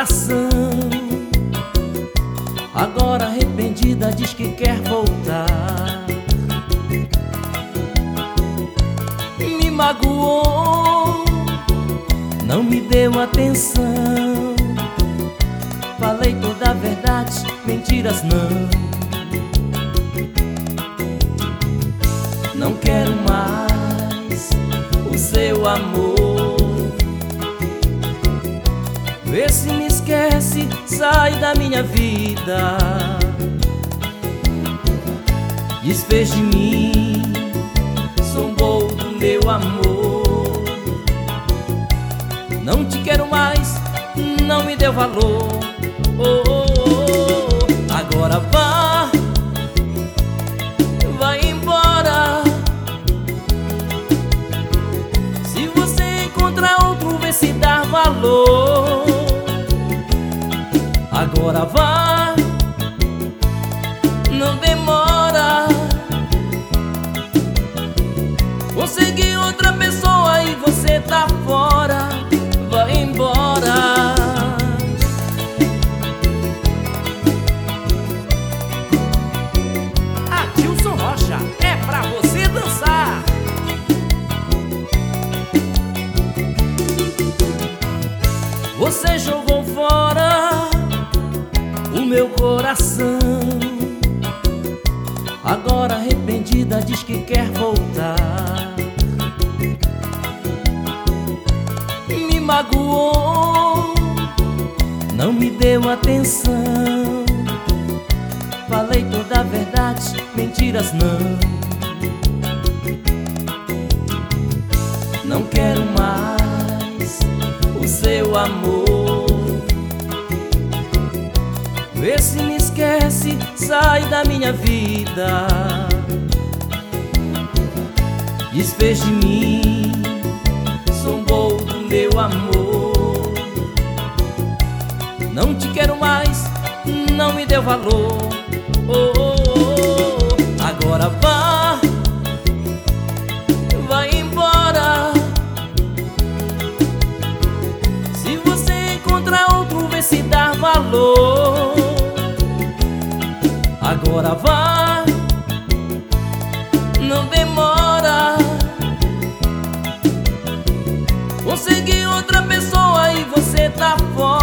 coração. Agora arrependida diz que quer voltar. Me magoou, não me deu atenção. Falei toda a verdade, mentiras não. Não quero mais o seu amor. Vê se me esquece, sai da minha vida. Desfez de mim, zombou do meu amor. Não te quero mais, não me deu valor. Oh, oh, oh. Agora vai embora. Se você encontrar outro, vê se dá valor. Agora vá, não demora. Consegui outra pessoa e você tá fora. Vai embora. Adilson Rocha, é pra você dançar. Você jogou fora o meu coração. Agora arrependida diz que quer voltar. Me magoou, não me deu atenção. Falei toda a verdade, mentiras não. Não quero mais o seu amor. Vê se me esquece, sai da minha vida. Desfez de mim, zombou do meu amor. Não te quero mais, não me deu valor. Oh, oh, oh. Agora vai embora. Se você encontrar outro, vê se dá valor. Agora vai, não demora. Consegui outra pessoa e você tá fora.